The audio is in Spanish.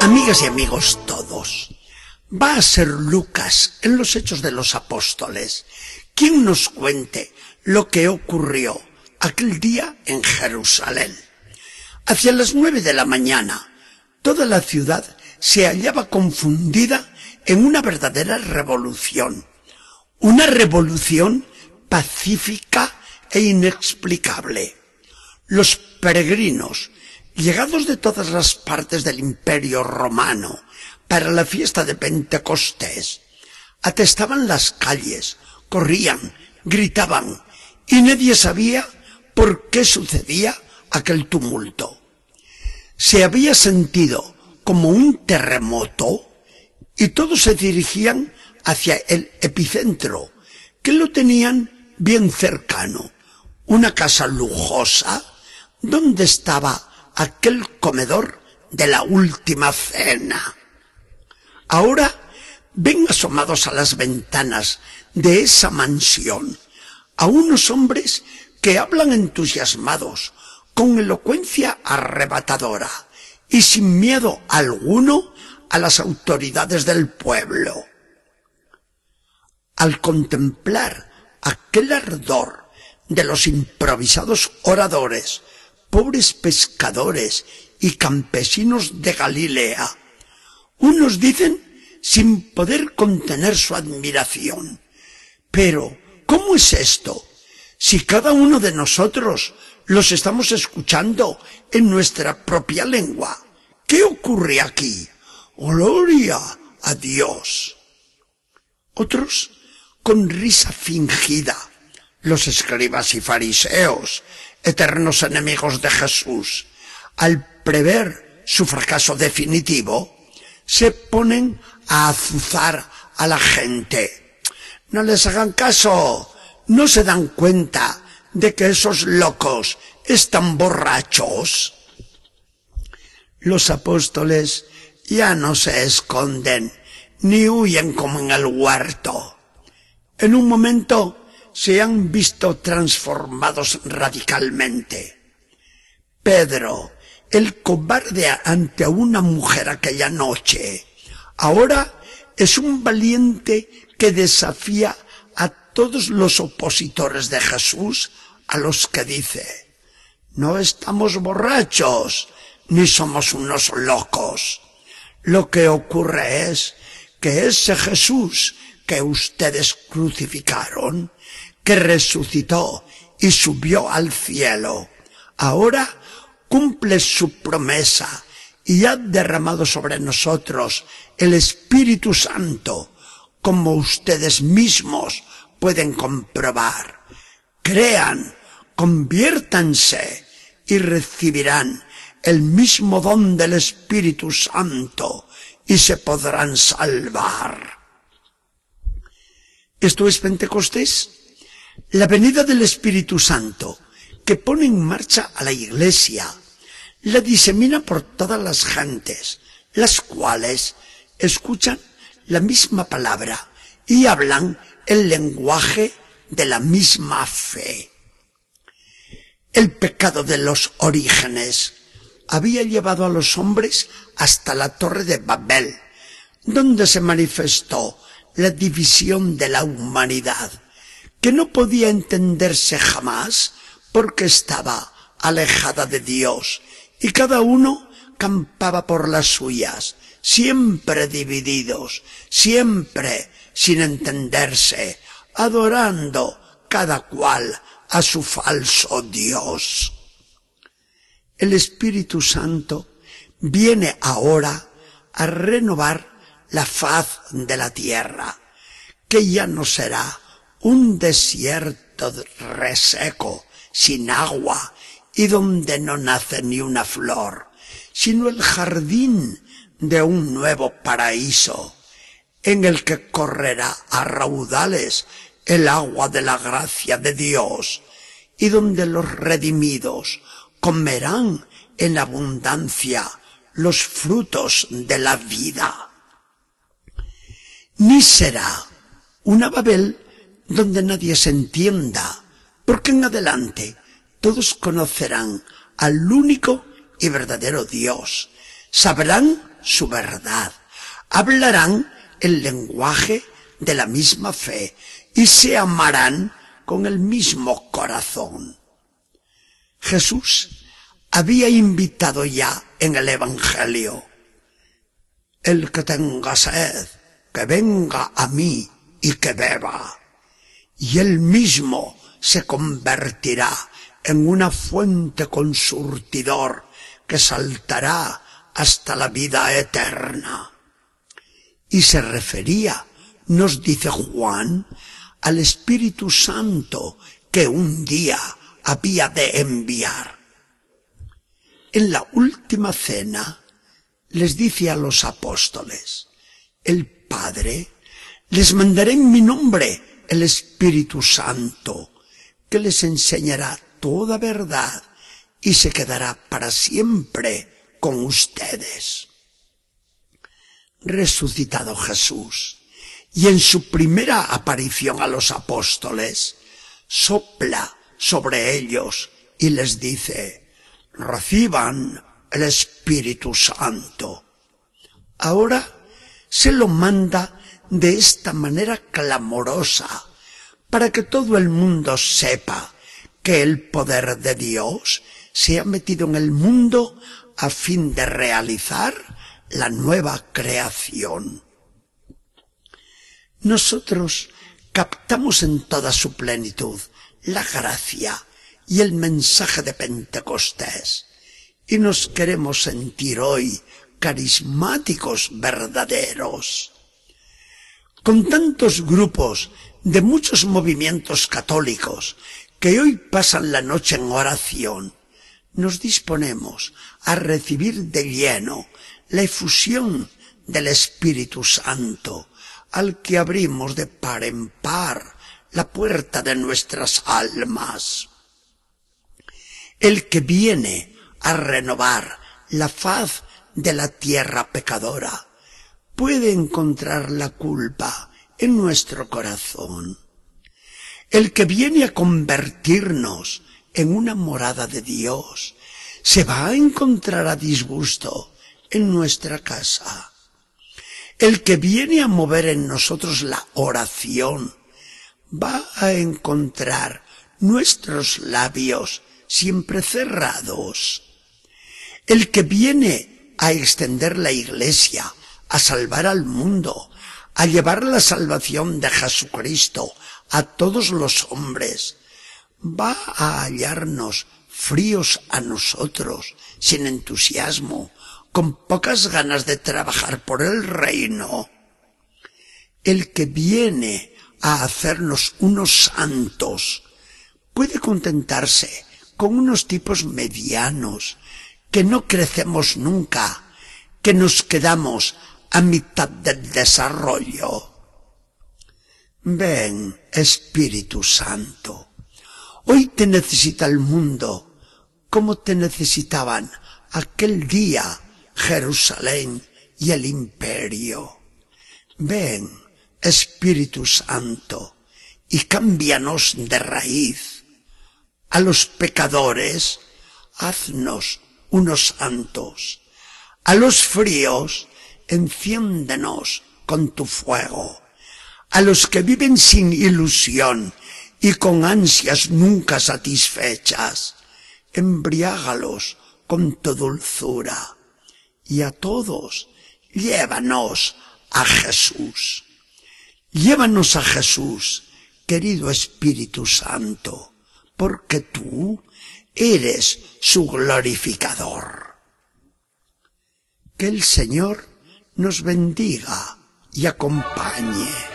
Amigas y amigos todos, va a ser Lucas en los Hechos de los Apóstoles quien nos cuente lo que ocurrió aquel día en Jerusalén. Hacia las 9 de la mañana, toda la ciudad se hallaba confundida en una verdadera revolución. Una revolución pacífica e inexplicable. Los peregrinos, llegados de todas las partes del Imperio Romano para la fiesta de Pentecostés, atestaban las calles, corrían, gritaban, y nadie sabía por qué sucedía aquel tumulto. Se había sentido como un terremoto y todos se dirigían hacia el epicentro, que lo tenían bien cercano, una casa lujosa donde estaba aquel comedor de la última cena. Ahora ven asomados a las ventanas de esa mansión a unos hombres que hablan entusiasmados, con elocuencia arrebatadora y sin miedo alguno a las autoridades del pueblo. Al contemplar aquel ardor de los improvisados oradores, pobres pescadores y campesinos de Galilea, unos dicen sin poder contener su admiración: pero, ¿cómo es esto? Si cada uno de nosotros los estamos escuchando en nuestra propia lengua. ¿Qué ocurre aquí? ¡Gloria a Dios! Otros, con risa fingida, los escribas y fariseos, eternos enemigos de Jesús, al prever su fracaso definitivo, se ponen a azuzar a la gente. No les hagan caso, no se dan cuenta de que esos locos están borrachos. Los apóstoles ya no se esconden ni huyen como en el huerto. En un momento se han visto transformados radicalmente. Pedro, el cobarde ante una mujer aquella noche, ahora es un valiente que desafía a todos los opositores de Jesús, a los que dice: no estamos borrachos, ni somos unos locos. Lo que ocurre es que ese Jesús que ustedes crucificaron, que resucitó y subió al cielo, ahora cumple su promesa y ha derramado sobre nosotros el Espíritu Santo, como ustedes mismos pueden comprobar. Crean, conviértanse y recibirán el mismo don del Espíritu Santo y se podrán salvar. ¿Esto es Pentecostés? La venida del Espíritu Santo, que pone en marcha a la Iglesia, la disemina por todas las gentes, las cuales escuchan la misma palabra y hablan el lenguaje de la misma fe. El pecado de los orígenes había llevado a los hombres hasta la Torre de Babel, donde se manifestó la división de la humanidad, que no podía entenderse jamás porque estaba alejada de Dios, y cada uno campaba por las suyas, siempre divididos, siempre sin entenderse, adorando cada cual a su falso Dios. El Espíritu Santo viene ahora a renovar la faz de la tierra, que ya no será un desierto reseco, sin agua, y donde no nace ni una flor, sino el jardín de un nuevo paraíso, en el que correrá a raudales el agua de la gracia de Dios, y donde los redimidos comerán en abundancia los frutos de la vida. Ni será una Babel donde nadie se entienda, porque en adelante todos conocerán al único y verdadero Dios, sabrán su verdad, hablarán el lenguaje de la misma fe y se amarán con el mismo corazón. Jesús había invitado ya en el Evangelio: el que tenga sed, que venga a mí y que beba. Y él mismo se convertirá en una fuente con surtidor que saltará hasta la vida eterna. Y se refería, nos dice Juan, al Espíritu Santo que un día había de enviar. En la última cena les dice a los apóstoles: el Padre les mandará en mi nombre el Espíritu Santo, que les enseñará toda verdad y se quedará para siempre con ustedes. Resucitado Jesús, y en su primera aparición a los apóstoles, sopla sobre ellos y les dice: reciban el Espíritu Santo. Ahora se lo manda de esta manera clamorosa, para que todo el mundo sepa que el poder de Dios se ha metido en el mundo a fin de realizar la nueva creación. Nosotros captamos en toda su plenitud la gracia y el mensaje de Pentecostés, y nos queremos sentir hoy carismáticos verdaderos. Con tantos grupos de muchos movimientos católicos que hoy pasan la noche en oración, nos disponemos a recibir de lleno la efusión del Espíritu Santo, al que abrimos de par en par la puerta de nuestras almas. El que viene a renovar la faz de la tierra pecadora puede encontrar la culpa en nuestro corazón. El que viene a convertirnos en una morada de Dios se va a encontrar a disgusto en nuestra casa. El que viene a mover en nosotros la oración va a encontrar nuestros labios siempre cerrados. El que viene a extender la Iglesia, a salvar al mundo, a llevar la salvación de Jesucristo a todos los hombres, va a hallarnos fríos a nosotros, sin entusiasmo, con pocas ganas de trabajar por el reino. El que viene a hacernos unos santos puede contentarse con unos tipos medianos, que no crecemos nunca, que nos quedamos a mitad del desarrollo. Ven, Espíritu Santo, hoy te necesita el mundo como te necesitaban aquel día Jerusalén y el imperio. Ven, Espíritu Santo, y cámbianos de raíz. A los pecadores, haznos unos santos. A los fríos, enciéndenos con tu fuego. A los que viven sin ilusión y con ansias nunca satisfechas, embriágalos con tu dulzura. Y a todos, llévanos a Jesús. Llévanos a Jesús, querido Espíritu Santo, porque tú eres su glorificador. Que el Señor nos bendiga y acompañe.